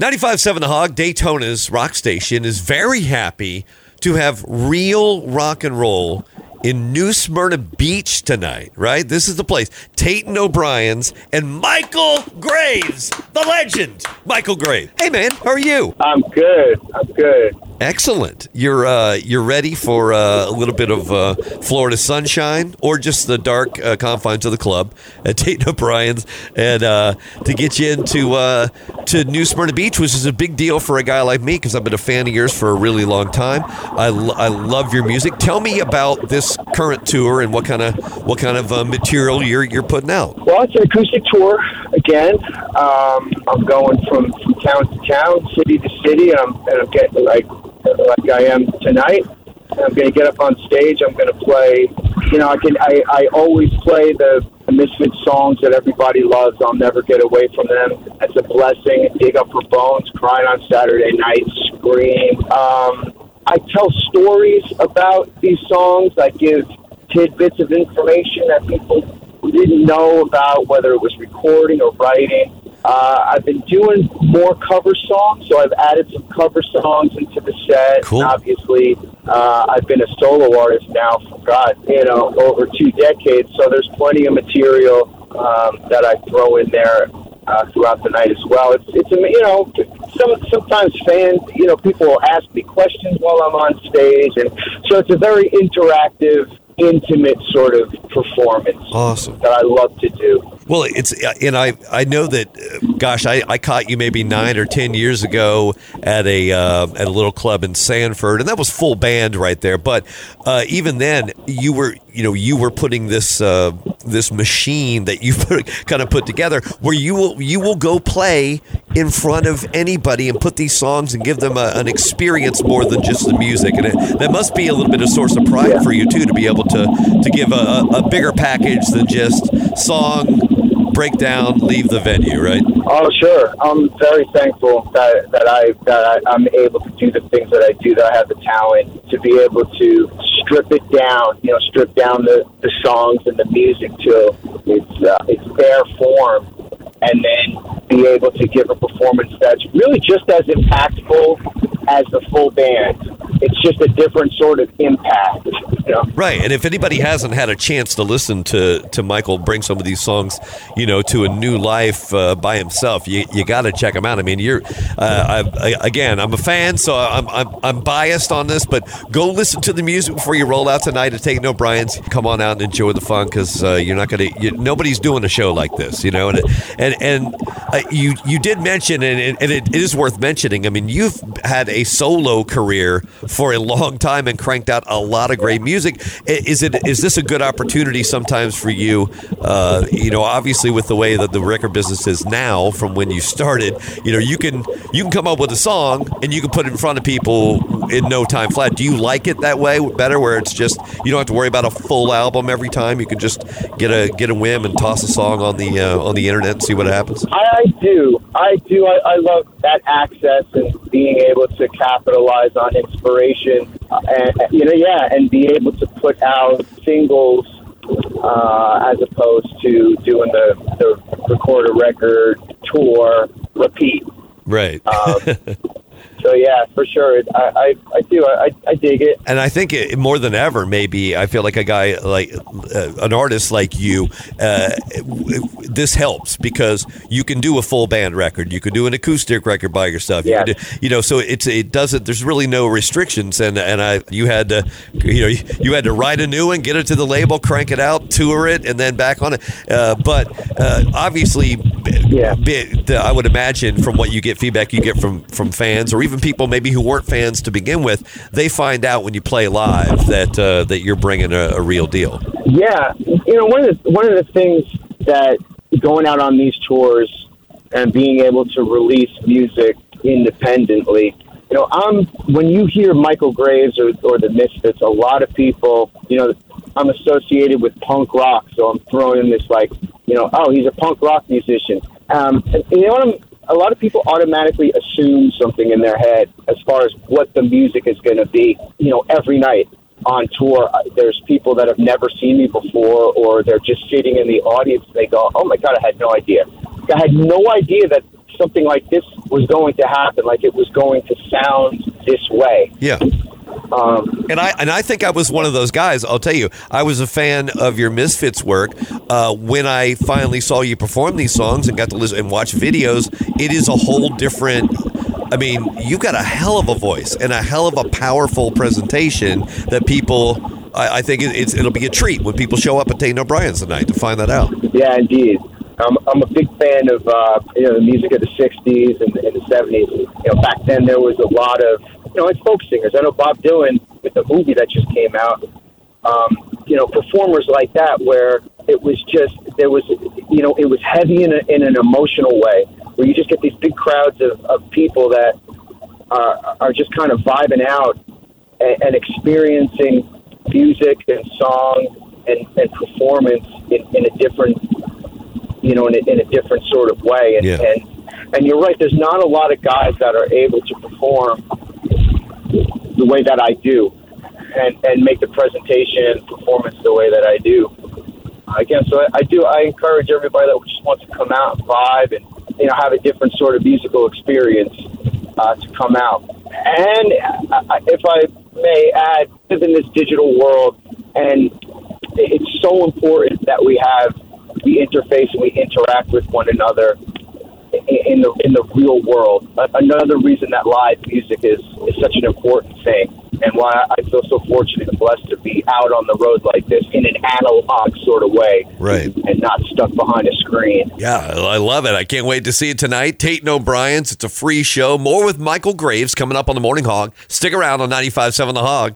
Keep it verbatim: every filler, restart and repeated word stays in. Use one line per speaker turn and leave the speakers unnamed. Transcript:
ninety-five point seven The Hog, Daytona's rock station, is very happy to have real rock and roll in New Smyrna Beach tonight, right? This is the place. Tate and O'Brien's and Michael Graves, the legend, Michael Graves. Hey, man, how are you?
I'm good. I'm good.
Excellent. You're uh, you're ready for uh, a little bit of uh, Florida sunshine, or just the dark uh, confines of the club at Tate and O'Brien's, and uh, to get you into uh, to New Smyrna Beach, which is a big deal for a guy like me because I've been a fan of yours for a really long time. I, lo- I love your music. Tell me about this current tour and what kind of what kind of uh, material you're you're putting out.
Well, it's an acoustic tour again. Um, I'm going from, from town to town, city to city, and I'm and I'm getting like. like I am tonight. I'm going to get up on stage. I'm going to play, you know, I can. I, I always play the, the Misfits songs that everybody loves. I'll never get away from them. That's a blessing. Dig Up Her Bones, Crying on Saturday Night, Scream. Um, I tell stories about these songs. I give tidbits of information that people didn't know about, whether it was recording or writing. Uh, I've been doing more cover songs, so I've added some cover songs into the set.
Cool.
And obviously, uh, I've been a solo artist now for, God, you know, over two decades, so there's plenty of material um, that I throw in there uh, throughout the night as well. It's, it's you know, some, sometimes fans, you know, people will ask me questions while I'm on stage, and so it's a very interactive, intimate sort of performance.
Awesome.
That I love to do.
Well, it's and I I know that. Gosh, I, I caught you maybe nine or ten years ago at a uh, at a little club in Sanford, and that was full band right there. But uh, even then, you were you know you were putting this uh, this machine that you put, kind of put together, where you will you will go play in front of anybody and put these songs and give them a, an experience more than just the music, and it, that must be a little bit of source of pride
Yeah.
for you too, to be able to to give a, a bigger package than just song, breakdown, leave the venue, right?
Oh, sure. I'm very thankful that that I that I, I'm able to do the things that I do. That I have the talent to be able to strip it down. You know, strip down the, the songs and the music to its uh, its bare form, and then be able to give a performance that's really just as impactful as the full band. It's just a different sort of impact. You know?
Right, and if anybody hasn't had a chance to listen to, to Michael bring some of these songs, you know, to a new life uh, by himself, you you got to check him out. I mean, you're uh, I, I, again, I'm a fan, so I'm, I'm I'm biased on this, but go listen to the music before you roll out tonight at Tate O'Brien's. Come on out and enjoy the fun, because uh, you're not gonna. You, nobody's doing a show like this, you know. And and and uh, you you did mention, and, and it is worth mentioning. I mean, you've had a solo career for a long time and cranked out a lot of great music. Is it is this a good opportunity sometimes for you? Uh, you know, obviously with the way that the record business is now, from when you started, you know, you can you can come up with a song and you can put it in front of people in no time flat. Do you like it that way better, where it's just you don't have to worry about a full album every time? You can just get a get a whim and toss a song on the uh, on the internet and see what happens.
I, I do, I do. I, I love that access and being able to capitalize on inspiration, uh, and you know, yeah, and be able to put out singles uh, as opposed to doing the the record a record, tour, repeat.
Right.
Um, So, yeah, for sure. I, I, I do. I, I dig it.
And I think it, more than ever, maybe, I feel like a guy like uh, an artist like you, uh, this helps because you can do a full band record. You can do an acoustic record by yourself.
Yeah.
You, do, you know, so it's it doesn't. There's really no restrictions. And and I you had to you know you had to write a new one, get it to the label, crank it out, tour it, and then back on it. Uh, but uh, obviously,
yeah.
I would imagine from what you get feedback you get from from fans or even people maybe who weren't fans to begin with, they find out when you play live that uh, that you're bringing a, a real deal.
Yeah, you know, one of the one of the things that going out on these tours and being able to release music independently, you know, I'm when you hear Michael Graves or, or the Misfits, a lot of people, you know, I'm associated with punk rock, so I'm throwing in this like, you know, oh, he's a punk rock musician. Um, and, you know what I'm. A lot of people automatically assume something in their head as far as what the music is going to be. You know, every night on tour, there's people that have never seen me before, or they're just sitting in the audience. They go, "Oh my God, I had no idea. I had no idea that something like this was going to happen, like it was going to sound this way.
Yeah.
Um,
and I and I think I was one of those guys. I'll tell you, I was a fan of your Misfits work. Uh, when I finally saw you perform these songs and got to listen and watch videos, it is a whole different. I mean, you got a hell of a voice and a hell of a powerful presentation that people. I, I think it, it's it'll be a treat when people show up at Tate and O'Brien's tonight to find that out.
Yeah, indeed. I'm, I'm a big fan of uh, you know the music of the sixties and, and the seventies. You know, back then there was a lot of you know, it's folk singers. I know Bob Dylan with the movie that just came out. Um, you know, performers like that where it was just there was you know it was heavy in, a, in an emotional way where you just get these big crowds of, of people that are are just kind of vibing out and, and experiencing music and song and, and performance in, in a different. You know, in a, in a different sort of way. And,
yeah.
and and you're right, there's not a lot of guys that are able to perform the way that I do and, and make the presentation and performance the way that I do. Again, so I, I do, I encourage everybody that just wants to come out and vibe and, you know, have a different sort of musical experience uh, to come out. And I, if I may add, live in this digital world, and it's so important that we have we interface and we interact with one another in the in the real world. Another reason that live music is, is such an important thing, and why I feel so fortunate and blessed to be out on the road like this in an analog sort of way,
right,
and not stuck behind a screen.
Yeah, I love it. I can't wait to see it tonight. Tate and O'Brien's. It's a free show. More with Michael Graves coming up on the Morning Hog. Stick around on ninety-five point seven The Hog.